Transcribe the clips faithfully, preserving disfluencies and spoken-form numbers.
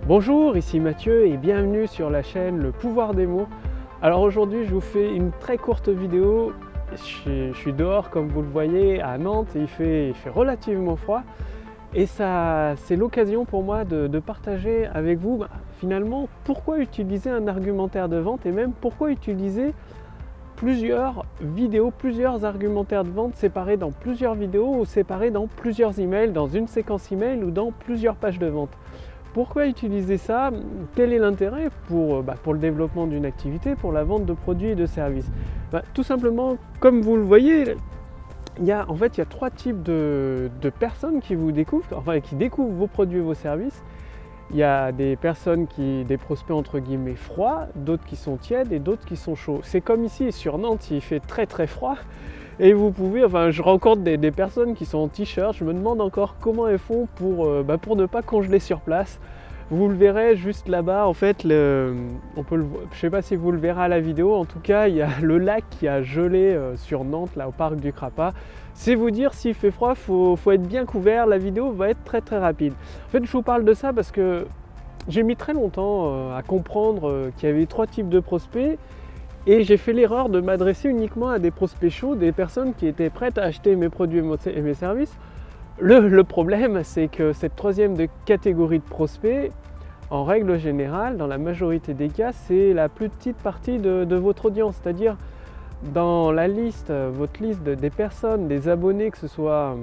Bonjour, ici Mathieu et bienvenue sur la chaîne Le Pouvoir des mots. Alors aujourd'hui je vous fais une très courte vidéo. Je suis dehors comme vous le voyez à Nantes et il fait, il fait relativement froid. Et ça, c'est l'occasion pour moi de, de partager avec vous bah, finalement pourquoi utiliser un argumentaire de vente et même pourquoi utiliser plusieurs vidéos, plusieurs argumentaires de vente séparés dans plusieurs vidéos ou séparés dans plusieurs emails, dans une séquence email ou dans plusieurs pages de vente. Pourquoi utiliser ça? Quel est l'intérêt pour, bah, pour le développement d'une activité, pour la vente de produits et de services? bah, Tout simplement, comme vous le voyez, il y a, en fait, il y a trois types de, de personnes qui vous découvrent, enfin qui découvrent vos produits et vos services. Il y a des personnes, qui, des prospects entre guillemets froids, d'autres qui sont tièdes et d'autres qui sont chauds. C'est comme ici sur Nantes, il fait très très froid. Et vous pouvez, enfin je rencontre des, des personnes qui sont en t-shirt, je me demande encore comment elles font pour, euh, bah, pour ne pas congeler sur place. Vous le verrez juste là-bas, en fait, le, on peut le, je ne sais pas si vous le verrez à la vidéo, en tout cas il y a le lac qui a gelé euh, sur Nantes, là au parc du Crapa. C'est vous dire s'il fait froid, il faut, faut être bien couvert, la vidéo va être très très rapide. En fait je vous parle de ça parce que j'ai mis très longtemps euh, à comprendre euh, qu'il y avait trois types de prospects. Et j'ai fait l'erreur de m'adresser uniquement à des prospects chauds, des personnes qui étaient prêtes à acheter mes produits et mes services. Le, le problème, c'est que cette troisième de catégorie de prospects, en règle générale, dans la majorité des cas, c'est la plus petite partie de, de votre audience. C'est-à-dire, dans la liste, votre liste de, des personnes, des abonnés, que ce soit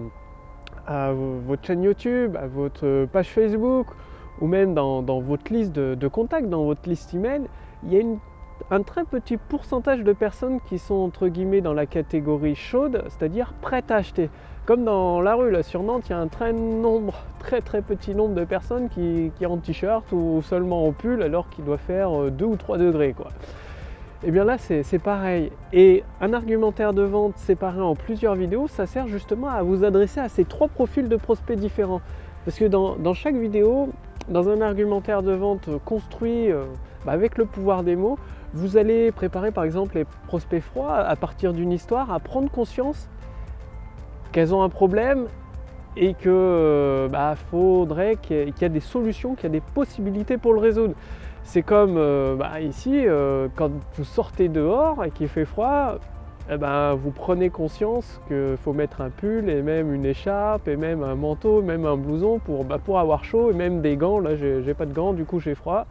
à votre chaîne YouTube, à votre page Facebook, ou même dans, dans votre liste de, de contacts, dans votre liste email, il y a une un très petit pourcentage de personnes qui sont entre guillemets dans la catégorie chaude, c'est-à-dire prêtes à acheter. Comme dans la rue, là sur Nantes, il y a un très, nombre, très très petit nombre de personnes qui, qui ont en t-shirt ou seulement en pull alors qu'il doit faire deux ou trois degrés, quoi. Et bien là c'est pareil. Et un argumentaire de vente séparé en plusieurs vidéos, ça sert justement à vous adresser à ces trois profils de prospects différents. Parce que dans, dans chaque vidéo, dans un argumentaire de vente construit euh, bah avec le pouvoir des mots, vous allez préparer par exemple les prospects froids à partir d'une histoire, à prendre conscience qu'elles ont un problème et qu'il euh, bah, faudrait qu'il y, qu'il y ait des solutions, qu'il y a des possibilités pour le résoudre. C'est comme euh, bah, ici, euh, quand vous sortez dehors et qu'il fait froid, eh ben, vous prenez conscience qu'il faut mettre un pull et même une écharpe et même un manteau, même un blouson pour, bah, pour avoir chaud et même des gants. Là, j'ai pas de gants, du coup j'ai froid.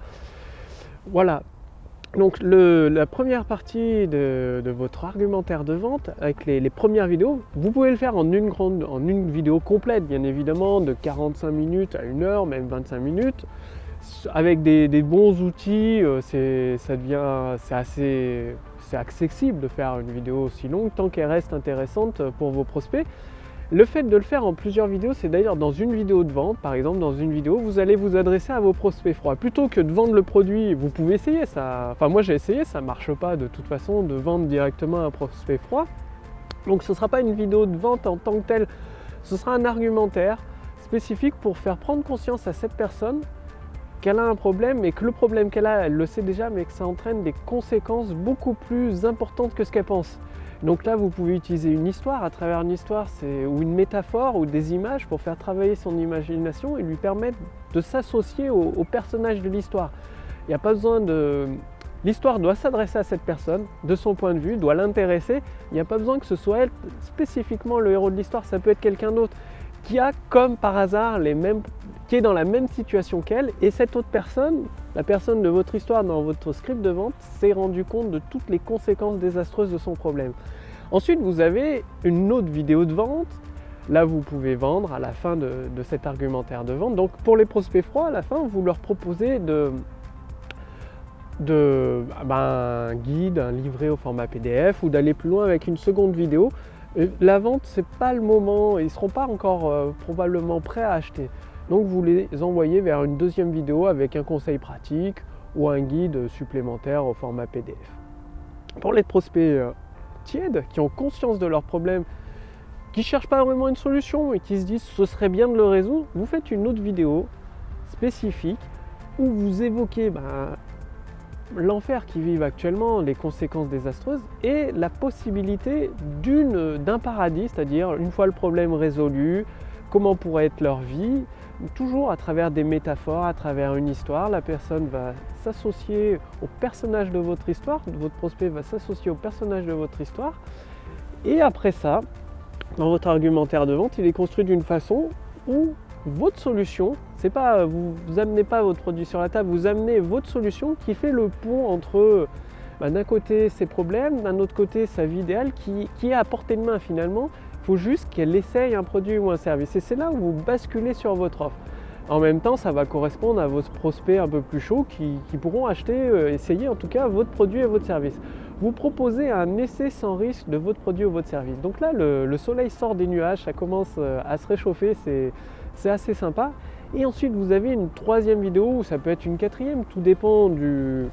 Voilà. Donc le, la première partie de, de votre argumentaire de vente avec les, les premières vidéos, vous pouvez le faire en une, grande, en une vidéo complète, bien évidemment, de quarante-cinq minutes à une heure, même vingt-cinq minutes. Avec des, des bons outils, c'est ça devient, c'est assez c'est accessible de faire une vidéo aussi longue tant qu'elle reste intéressante pour vos prospects. Le fait de le faire en plusieurs vidéos, c'est d'ailleurs dans une vidéo de vente, par exemple dans une vidéo, vous allez vous adresser à vos prospects froids. Plutôt que de vendre le produit, vous pouvez essayer ça. Enfin moi j'ai essayé, ça ne marche pas de toute façon de vendre directement à un prospect froid. Donc ce ne sera pas une vidéo de vente en tant que telle, ce sera un argumentaire spécifique pour faire prendre conscience à cette personne qu'elle a un problème et que le problème qu'elle a, elle le sait déjà, mais que ça entraîne des conséquences beaucoup plus importantes que ce qu'elle pense. Donc là, vous pouvez utiliser une histoire, à travers une histoire, ou une métaphore, ou des images pour faire travailler son imagination et lui permettre de s'associer au, au personnage de l'histoire. Il n'y a pas besoin de... L'histoire doit s'adresser à cette personne, de son point de vue, doit l'intéresser. Il n'y a pas besoin que ce soit elle, spécifiquement le héros de l'histoire, ça peut être quelqu'un d'autre qui a, comme par hasard, les mêmes, qui est dans la même situation qu'elle, et cette autre personne, la personne de votre histoire dans votre script de vente, s'est rendu compte de toutes les conséquences désastreuses de son problème. Ensuite, vous avez une autre vidéo de vente. Là, vous pouvez vendre à la fin de, de cet argumentaire de vente. Donc, pour les prospects froids, à la fin, vous leur proposez de, de, ben, un guide, un livret au format P D F, ou d'aller plus loin avec une seconde vidéo. La vente, c'est pas le moment, ils ne seront pas encore euh, probablement prêts à acheter. Donc vous les envoyez vers une deuxième vidéo avec un conseil pratique ou un guide supplémentaire au format P D F. Pour les prospects euh, tièdes, qui ont conscience de leurs problèmes, qui ne cherchent pas vraiment une solution et qui se disent ce serait bien de le résoudre, vous faites une autre vidéo spécifique où vous évoquez ben, l'enfer qu'ils vivent actuellement, les conséquences désastreuses et la possibilité d'un paradis, c'est-à-dire une fois le problème résolu, comment pourrait être leur vie, toujours à travers des métaphores, à travers une histoire. La personne va s'associer au personnage de votre histoire, votre prospect va s'associer au personnage de votre histoire. Et après ça, dans votre argumentaire de vente, il est construit d'une façon où votre solution, c'est pas, vous n'amenez pas votre produit sur la table, vous amenez votre solution qui fait le pont entre bah, d'un côté ses problèmes, d'un autre côté sa vie idéale qui, qui est à portée de main finalement. Il faut juste qu'elle essaye un produit ou un service. Et c'est là où vous basculez sur votre offre. En même temps, ça va correspondre à vos prospects un peu plus chauds qui, qui pourront acheter, euh, essayer en tout cas votre produit et votre service. Vous proposez un essai sans risque de votre produit ou votre service. Donc là, le, le soleil sort des nuages, ça commence à se réchauffer, c'est, c'est assez sympa. Et ensuite, vous avez une troisième vidéo, ou ça peut être une quatrième, tout dépend du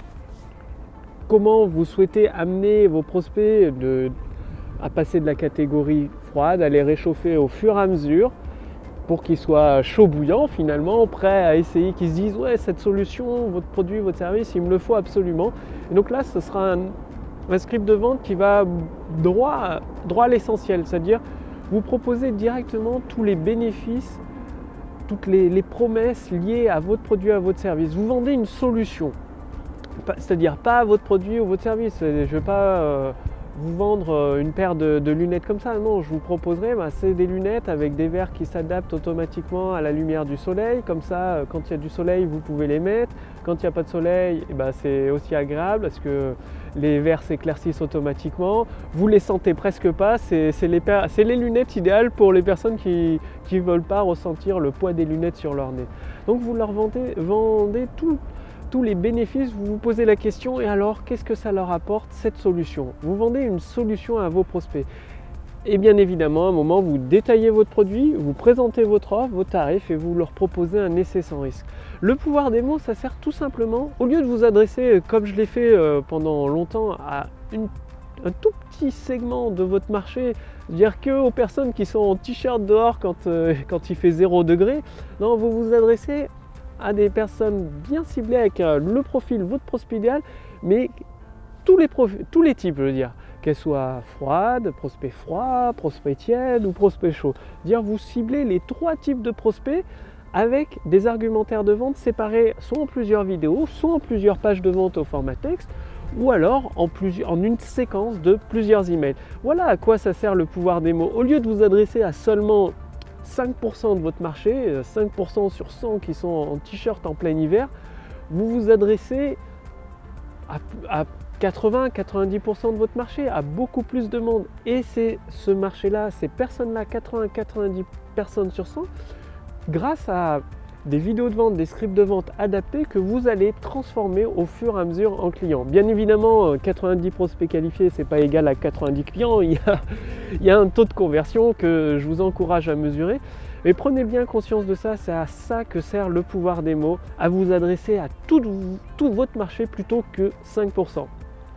comment vous souhaitez amener vos prospects de, à passer de la catégorie froide, à les réchauffer au fur et à mesure pour qu'ils soient chauds bouillants finalement, prêts à essayer, qu'ils se disent ouais cette solution, votre produit, votre service, il me le faut absolument. Et donc là, ce sera un, un script de vente qui va droit, droit à l'essentiel, c'est-à-dire vous proposez directement tous les bénéfices, toutes les, les promesses liées à votre produit, à votre service. Vous vendez une solution, c'est-à-dire pas votre produit ou votre service. Je ne vais pas euh, vous vendre une paire de, de lunettes comme ça, non, je vous proposerai, bah, c'est des lunettes avec des verres qui s'adaptent automatiquement à la lumière du soleil, comme ça quand il y a du soleil vous pouvez les mettre, quand il n'y a pas de soleil eh bah, c'est aussi agréable parce que les verres s'éclaircissent automatiquement, vous les sentez presque pas, c'est, c'est, les, c'est les lunettes idéales pour les personnes qui ne veulent pas ressentir le poids des lunettes sur leur nez. Donc vous leur vendez, vendez tout tous les bénéfices, vous vous posez la question et alors qu'est-ce que ça leur apporte cette solution? Vous vendez une solution à vos prospects. Et bien évidemment, à un moment, vous détaillez votre produit, vous présentez votre offre, vos tarifs et vous leur proposez un essai sans risque. Le pouvoir des mots, ça sert tout simplement, au lieu de vous adresser, comme je l'ai fait pendant longtemps, à une, un tout petit segment de votre marché, dire que aux personnes qui sont en t-shirt dehors quand, euh, quand il fait zéro degré, non, vous vous adressez à des personnes bien ciblées avec euh, le profil, votre prospect idéal, mais tous les, profils, tous les types, je veux dire, qu'elles soient froides, prospect froid, prospect tiède ou prospect chaud. Dire vous ciblez les trois types de prospects avec des argumentaires de vente séparés soit en plusieurs vidéos, soit en plusieurs pages de vente au format texte, ou alors en, plusieurs, en une séquence de plusieurs emails. Voilà à quoi ça sert le pouvoir des mots. Au lieu de vous adresser à seulement cinq pour cent de votre marché, cinq pour cent sur cent qui sont en t-shirt en plein hiver, vous vous adressez à, à quatre-vingts à quatre-vingt-dix pour cent de votre marché, à beaucoup plus de monde. Et c'est ce marché-là, ces personnes-là, quatre-vingts à quatre-vingt-dix personnes sur cent, grâce à des vidéos de vente, des scripts de vente adaptés que vous allez transformer au fur et à mesure en clients. Bien évidemment, quatre-vingt-dix prospects qualifiés, c'est pas égal à quatre-vingt-dix clients. Il y a, il y a un taux de conversion que je vous encourage à mesurer. Mais prenez bien conscience de ça, c'est à ça que sert le pouvoir des mots, à vous adresser à tout, tout votre marché plutôt que cinq pour cent.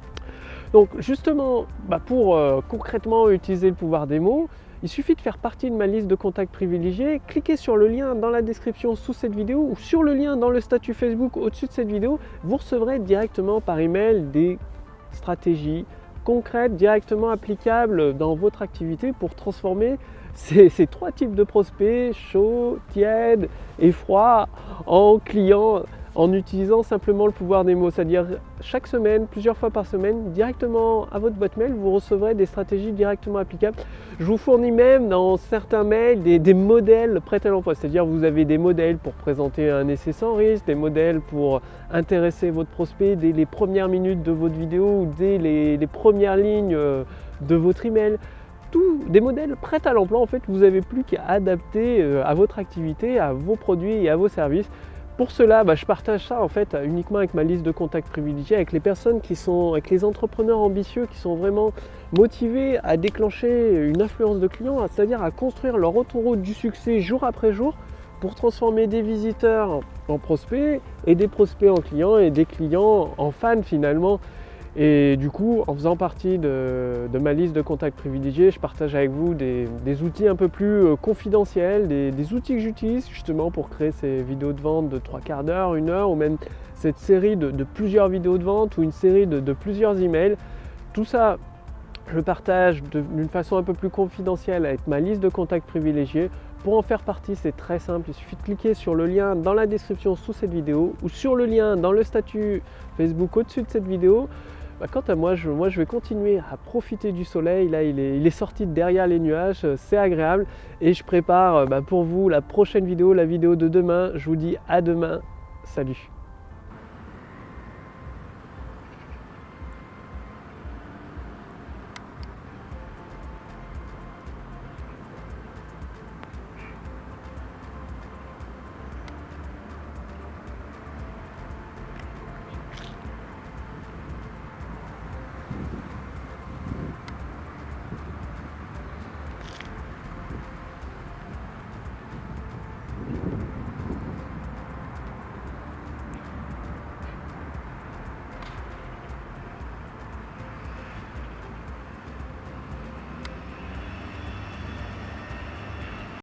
Donc justement, bah pour euh, concrètement utiliser le pouvoir des mots, il suffit de faire partie de ma liste de contacts privilégiés, cliquez sur le lien dans la description sous cette vidéo ou sur le lien dans le statut Facebook au-dessus de cette vidéo, vous recevrez directement par email des stratégies concrètes, directement applicables dans votre activité pour transformer ces, ces trois types de prospects, chaud, tiède et froid, en clients en utilisant simplement le pouvoir des mots, c'est-à-dire chaque semaine, plusieurs fois par semaine, directement à votre boîte mail, vous recevrez des stratégies directement applicables. Je vous fournis même dans certains mails des, des modèles prêts à l'emploi, c'est-à-dire vous avez des modèles pour présenter un essai sans risque, des modèles pour intéresser votre prospect dès les premières minutes de votre vidéo ou dès les, les premières lignes de votre email. Tout, des modèles prêts à l'emploi, en fait, vous n'avez plus qu'à adapter à votre activité, à vos produits et à vos services. Pour cela, bah, je partage ça en fait uniquement avec ma liste de contacts privilégiés, avec les personnes qui sont, avec les entrepreneurs ambitieux qui sont vraiment motivés à déclencher une influence de clients, c'est-à-dire à construire leur autoroute du succès jour après jour pour transformer des visiteurs en prospects et des prospects en clients et des clients en fans finalement. Et du coup, en faisant partie de, de ma liste de contacts privilégiés, je partage avec vous des, des outils un peu plus confidentiels, des, des outils que j'utilise justement pour créer ces vidéos de vente de trois quarts d'heure, une heure, ou même cette série de, de plusieurs vidéos de vente ou une série de, de plusieurs emails. Tout ça, je le partage d'une façon un peu plus confidentielle avec ma liste de contacts privilégiés Pour en faire partie, c'est très simple, il suffit de cliquer sur le lien dans la description sous cette vidéo ou sur le lien dans le statut Facebook au-dessus de cette vidéo. Bah, quant à moi je, moi, je vais continuer à profiter du soleil. Là, il est, il est sorti de derrière les nuages, c'est agréable. Et je prépare bah, pour vous la prochaine vidéo, la vidéo de demain. Je vous dis à demain. Salut!